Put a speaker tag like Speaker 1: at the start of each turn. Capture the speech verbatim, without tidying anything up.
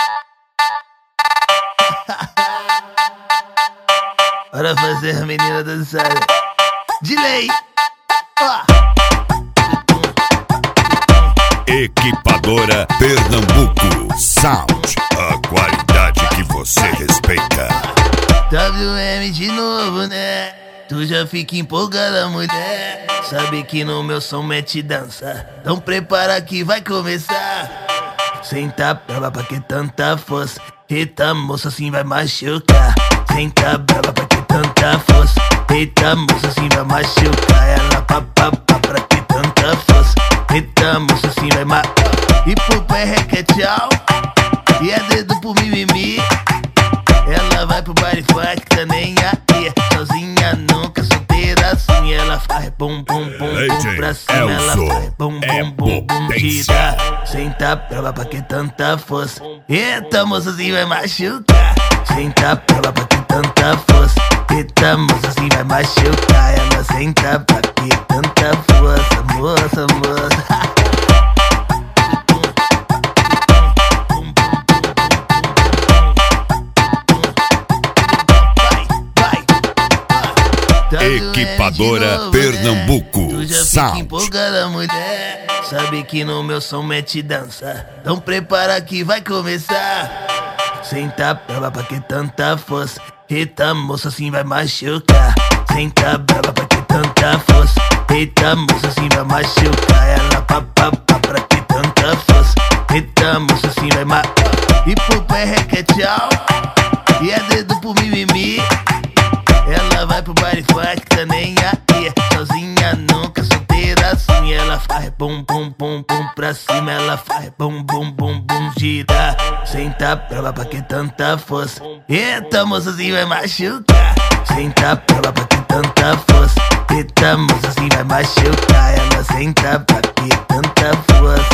Speaker 1: Bora fazer a menina dançar. De lei.
Speaker 2: Equipadora Pernambuco Sound, a qualidade que você respeita.
Speaker 1: W M de novo, né? Tu já fica empolgada, mulher. Sabe que no meu som mete dança. Então prepara que vai começar. Senta brava pra que tanta força. Eita moça, assim vai machucar. Senta brava pra que tanta força. Eita moça, assim vai machucar. Ela pá pá pá pra que tanta força. Eita moça, assim vai ma... E pro pé requer tchau. E é dedo pro mimimi. Ela vai pro baile funk, tá nem aí. Sozinha nunca, solteira assim. Ela faz bum bum bum bum pra cima. Ela faz bum bum bum bum tira. Senta brava pra que tanta força. Eita moça, assim vai machucar. Senta brava pra que tanta força. Eita moça, assim vai machucar. Ela senta pra que tanta força. Moça, moça.
Speaker 2: Equipadora
Speaker 1: novo,
Speaker 2: Pernambuco
Speaker 1: né? Tu já
Speaker 2: Sound.
Speaker 1: fica empolgada, mulher. Sabe que no meu som mete dança. Então prepara que vai começar. Senta brava pra que tanta força. Eita moça, assim vai machucar. Senta brava pra que tanta força. Eita moça, assim vai machucar. Ela pá pá pá pra que tanta força. Eita moça, assim vai ma... E pro pé requer tchau. E é dedo pro mimimi. Ela vai pro baile funk, tá nem aí. Sozinha nunca, solteira assim. Ela faz bum bum bum bum pra cima. Ela faz bum bum bum bum gira. Senta brava pra que tanta força. Eita moça, assim vai machucar. Senta brava pra que tanta força. Eita moça, assim vai machucar. Ela senta pra que tanta força.